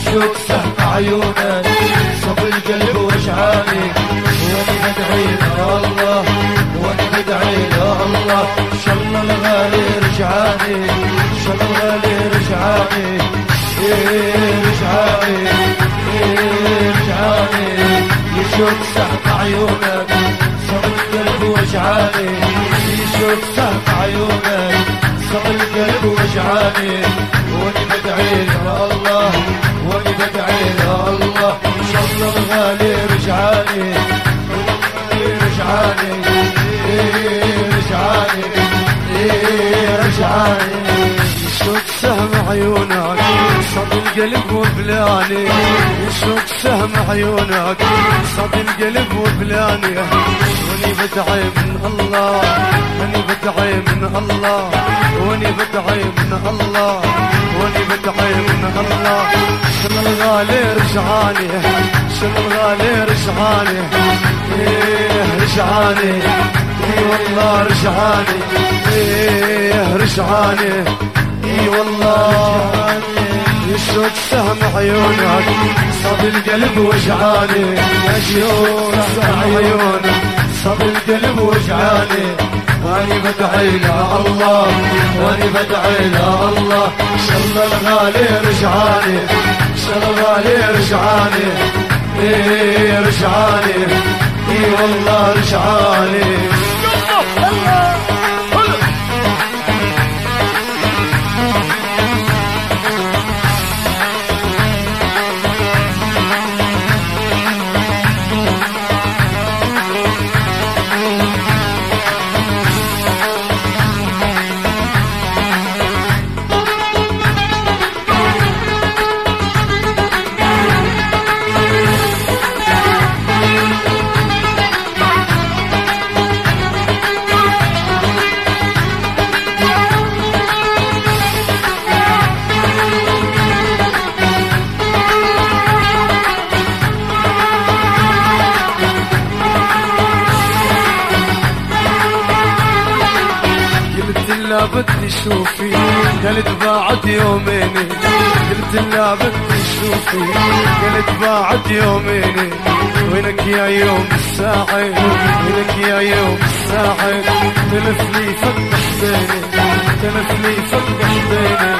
يشوف سهم عيونك صب القلب وجعاني، وانا بدعي يا الله وانا بدعي يا الله، ان شاء الله الغالي رجعاني، ان شاء الله الغالي رجعاني، رجعاني رجعاني. يشوف سهم عيونك صب القلب وجعاني، يشوف سهم عيونك صب القلب وجعاني، واني بدعي يا الله واني بدعي يا الله، ان شاء الله الغالي رجعاني، رجعاني رجعاني رجعاني. يشوف سهم عيونك صب القلب وبلاني، يشوف سهم عيونك صب القلب وبلاني، واني بدعي من الله واني بدعي من الله واني بدعي من الله واني بدعي من الله. شل الغالي رجعاني شل الغالي رجعاني، رجعاني والله رجعاني، رجعاني والله. يشوف سهم عيونك صب القلب وجعاني، يشوف سهم عيونك صب القلب وجعاني، واني بدعي يا الله واني بدعي يا الله، ان شاء الله الغالي رجعاني، ان شاء الله الغالي رجعاني، رجعاني والله رجعاني. لا بدي شوفي قلت بعد يومين، قلت لا بدي شوفي قلت بعد يومين، وينك يا يوم الساعة وينك يا يوم الساعة، تلف لي فتح بيني تلف لي فتح بيني،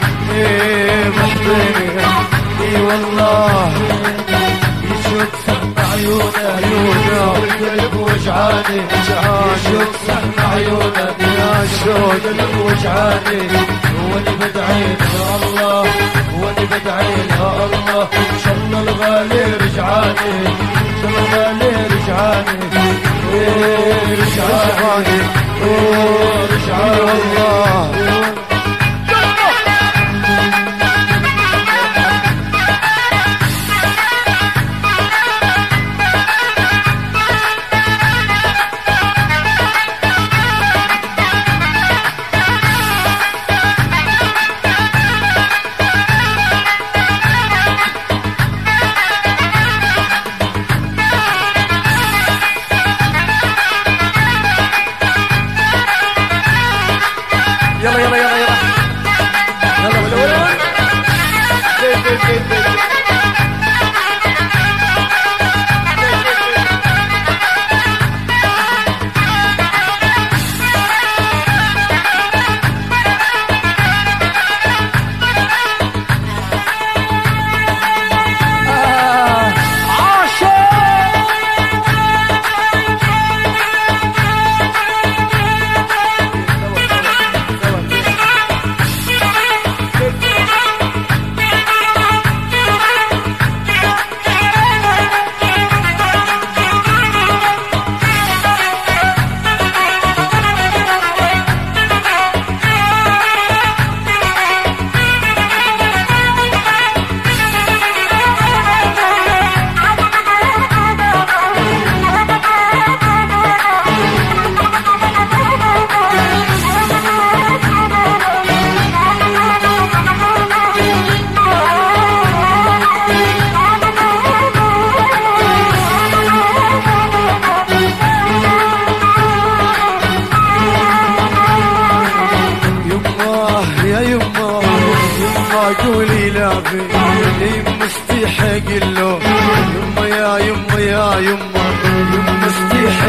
بحبيني اي والله. يشوف سهم عيونك والقلب وجعاني، يشوف سهم عيونك القلب وجعاني، واني بدعي يا الله واني بدعي يا الله، ان شاء الله الغالي رجعاني، ان شاء الله الغالي رجعاني، رجعاني رجعاني والله.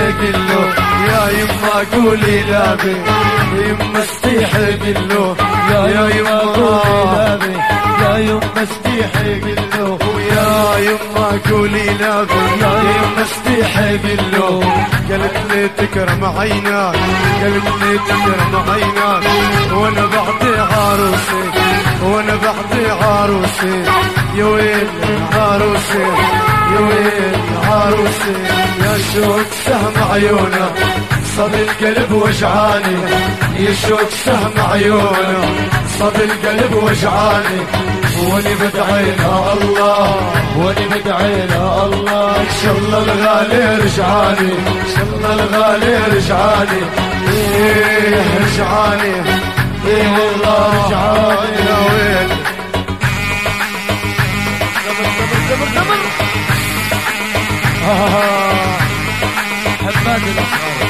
قله يا يما قولي لابي يما استيحي قله يا يما قولي لابي يا يما استيحي قله يا يما قولي لابي يا يما استيحي قله قالت لي تكرم عيناك قالت لي تكرم عيناك وانا بعطي عروسي وانا بعطي عروسي يا ويل عروسي يا ويل عروسي يا شوق سهم عيونك صب القلب وجعاني يا شوق سهم عيونك صب القلب وجعاني واني بدعي له الله واني بدعي له الله ان شاء الله الغالي رجعاني ان شاء الله الغالي رجعاني ايه رجعاني ايه والله رجعاني يا ويل قبل حماد الأصغر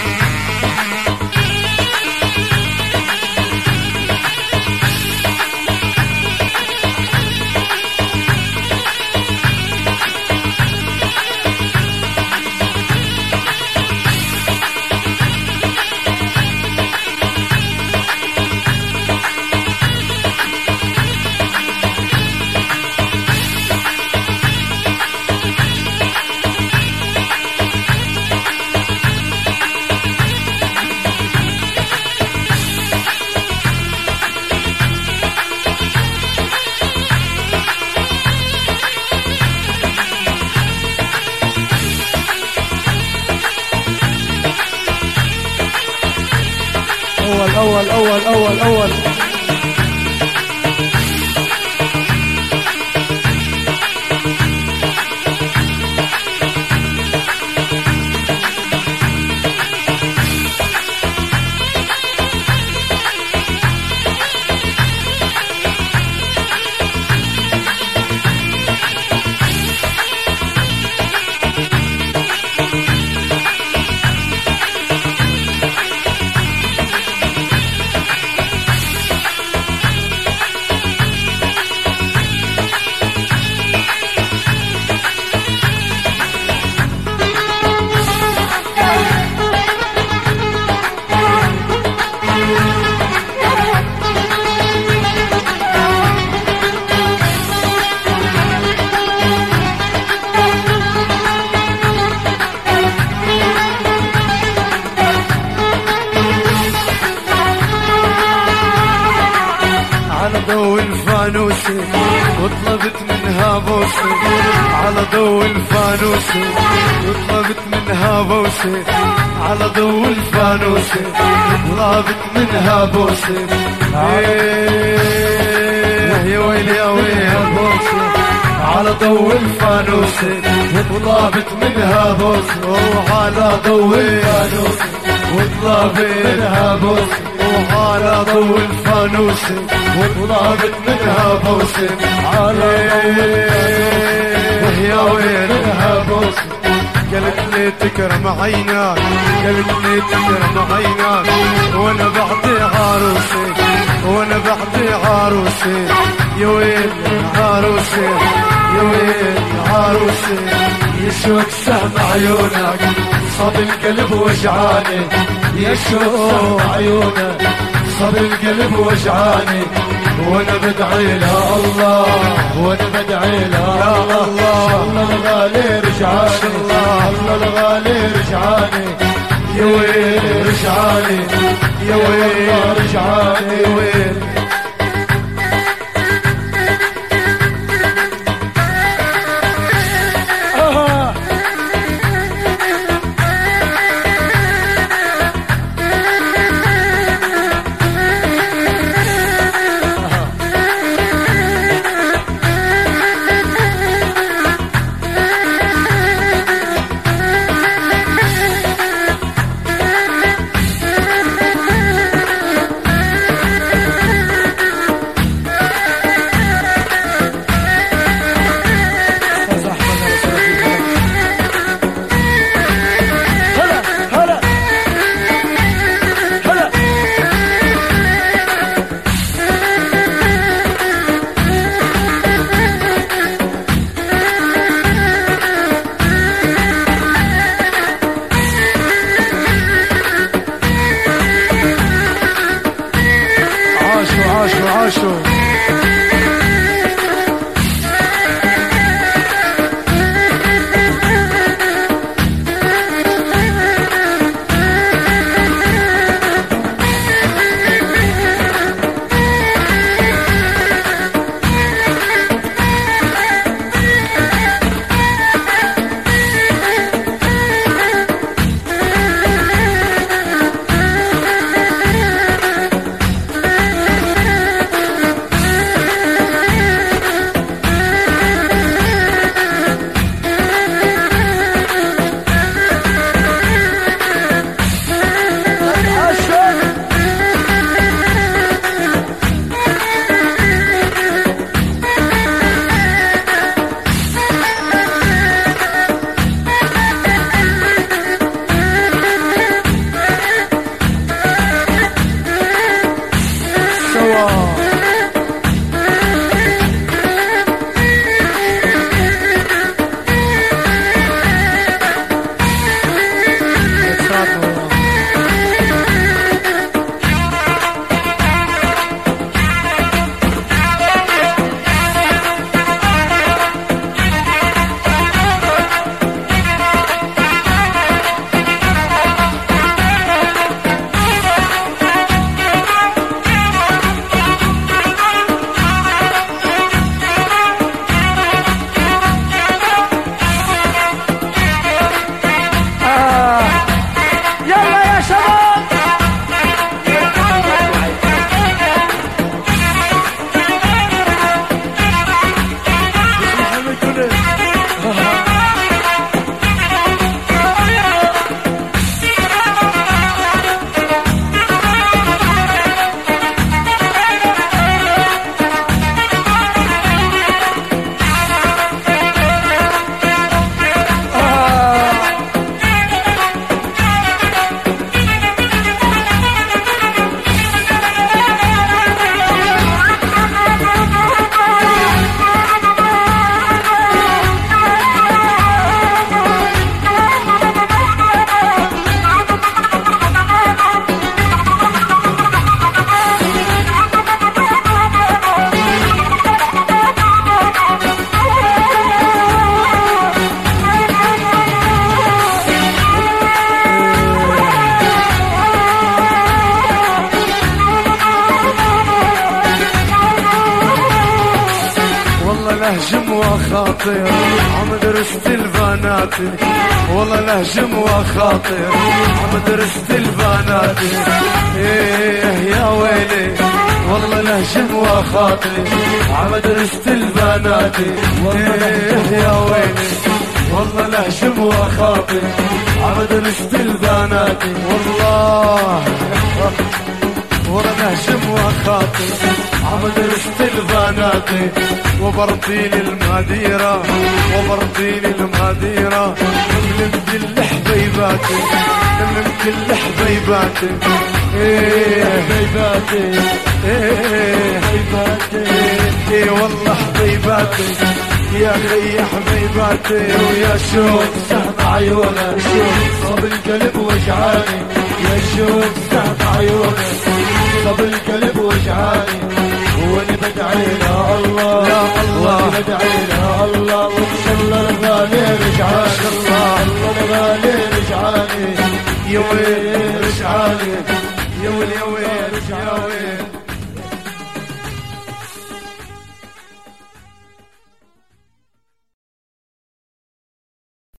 أول ضوء الفانوسي وطلبت منها بوسي على ضوء الفانوسي وطلبت منها بوسي على ضوء الفانوسي وطلبت منها بوسي يا ويلي يا ويلي بوسي على ضوء الفانوسي وطلبت منها بوسي وعلى ضوء الفانوسي وطلبت منها بوسي وعلى ضوء الفانوسي وطلبت منها بوسي على ضوء يا ويلها بوسي قالت لي تكرم عيناك قالت لي تكرم عيناك وانا بعطي عروسي وانا بعطي عروسي يا ويل عروسي يا ويل عروسي يشوك سهم عيونك صاب القلب وجعاني يشوك عيونك صاب القلب وجعاني وانا بدعي له الله وانا بدعي له الله الله الغالي رجعاني الله الغالي رجعاني يا ويل رجعاني يا ويل رجعاني يا ويل لهجم وخاطر عمدرسة البنات، والله لهجم وخاطر عمدرسة البنات. ايه يا ويلي والله لهجم وخاطر عمدرسة البنات. ايه يا ويلي والله لهجم وخاطر عمدرسة البنات. والله ورنهجم وخاطر عمدرسة البنات. وبرطين المديرة وبرطين المديرة من كل حبيباتي من كل حبيباتي. ايه حبيباتي ايه حبيباتي ايه والله حبيباتي يا خي حبيباتي. ويا شوق سهم عيونك صب القلب وجعاني، يا شوق سهم عيونك صب القلب وجعاني. وانا بدعي له الله يا الله، وانا بدعي له الله وان شاء الله الغالي رجعان.